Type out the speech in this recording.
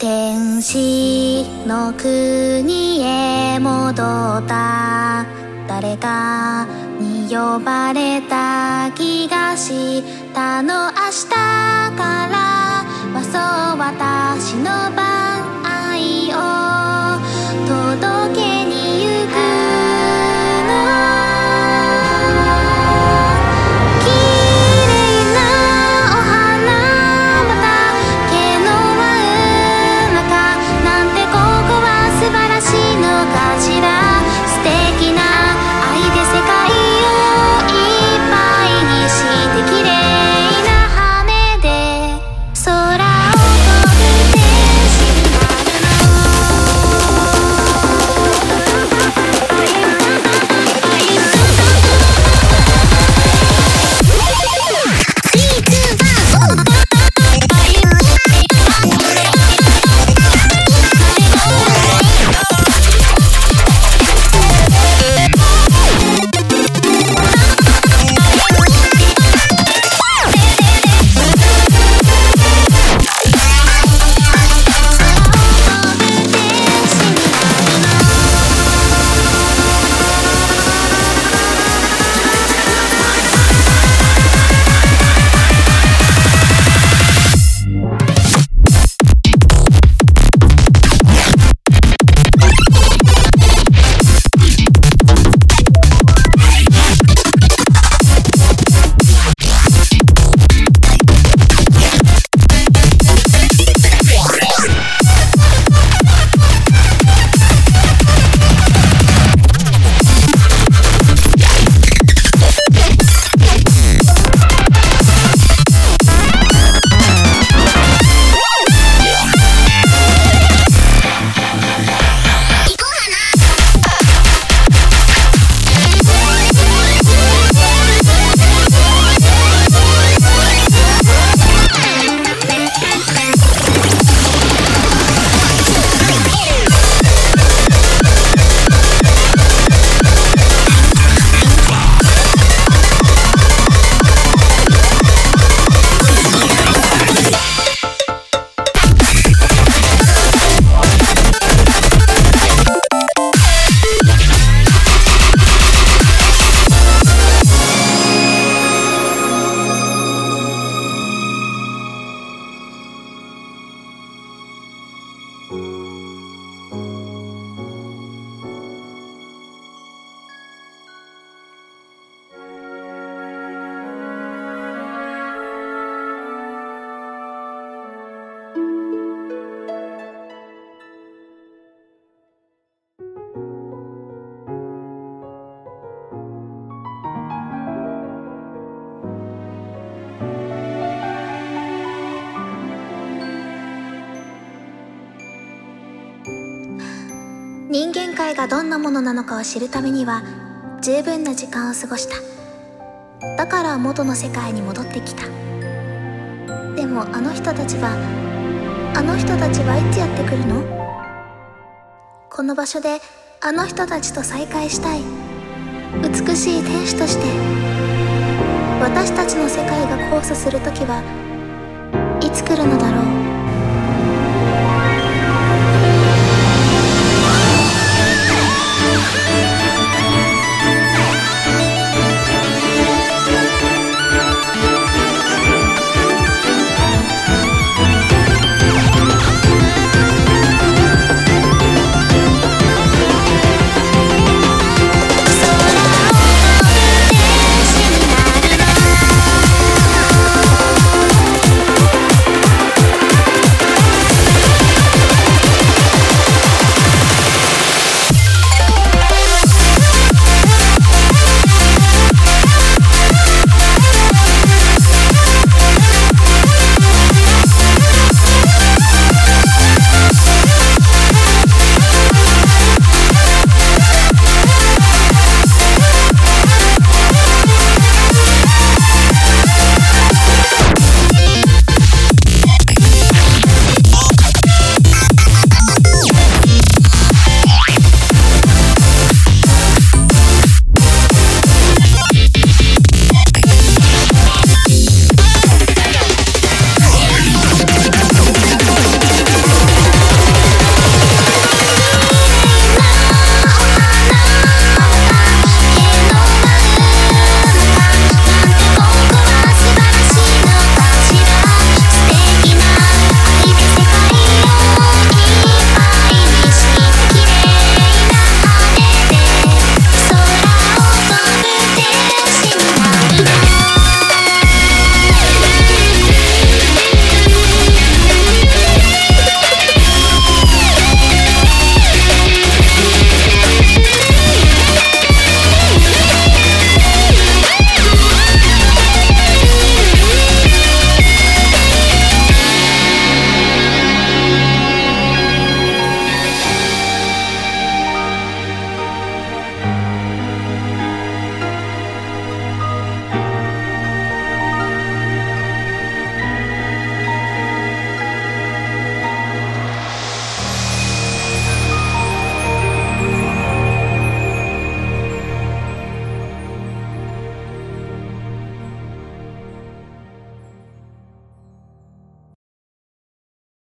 天使の国へ戻った誰かに呼ばれた気がしたの。明日からはそう私の番愛を届けに行くの。綺麗なお花畑の真ん中なんてここは素晴らしいのかしら。素敵な愛で世界をいっぱいにして綺麗な羽で空を飛ぶ天使になる人間界がどんなものなのかを知るためには十分な時間を過ごした。だから元の世界に戻ってきた。でもあの人たちはいつやってくるの？この場所であの人たちと再会したい。美しい天使として私たちの世界が交差する時はいつ来るのだろう。